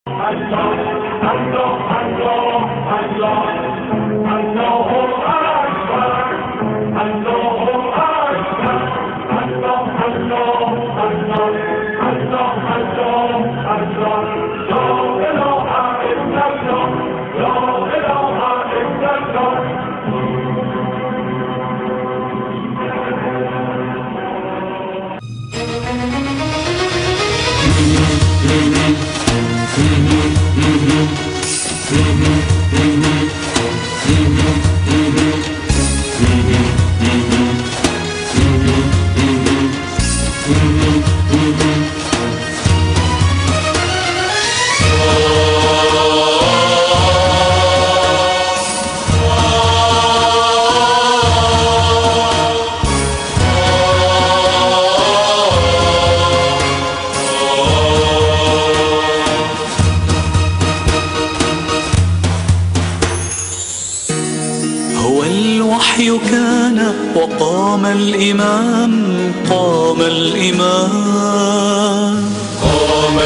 هو الوحي كان وقام الإمام، قام الإمام، قام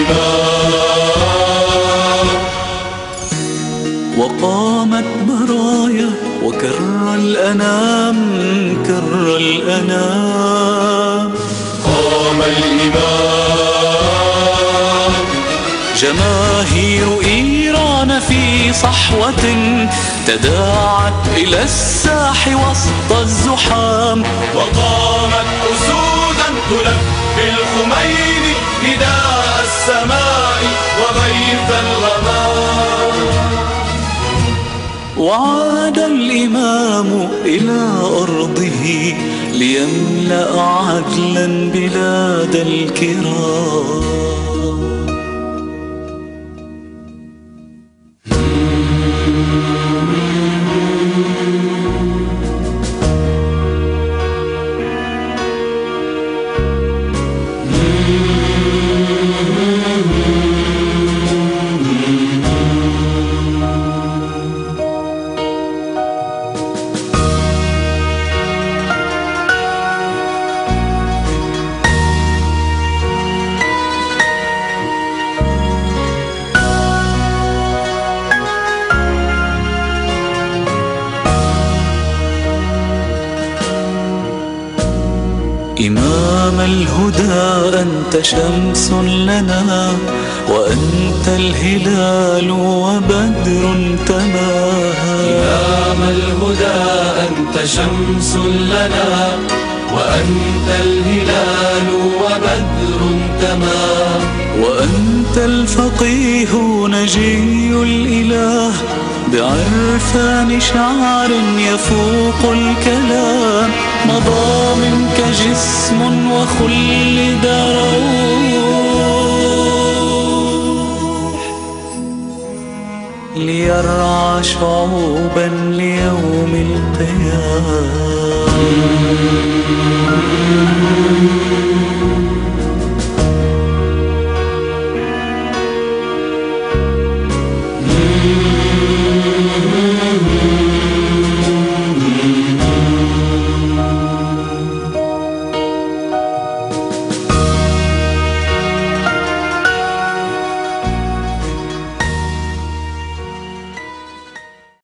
الإمام، وقامت برايا وكر الأنام، كر الأنام، قام الإمام. جماهير إيران في صحوة تداعت إلى الساح وسط الزحام، وقامت أسودا تلبي الخميني نداء السماء وغيث الغمام. وعاد الإمام إلى أرضه ليملأ عدلا بلاد الكرام. إمام الهدى أنت شمس لنا، وأنت الهلال وبدر تماها. إمام الهدى أنت شمس لنا، وأنت الهلال وبدر تمام. وأنت الفقيه نجي الإله، بعرفان شعر يفوق الكلام. مضى منك جسم وخلد روح، ليرعى شعوبا ليوم القيامة.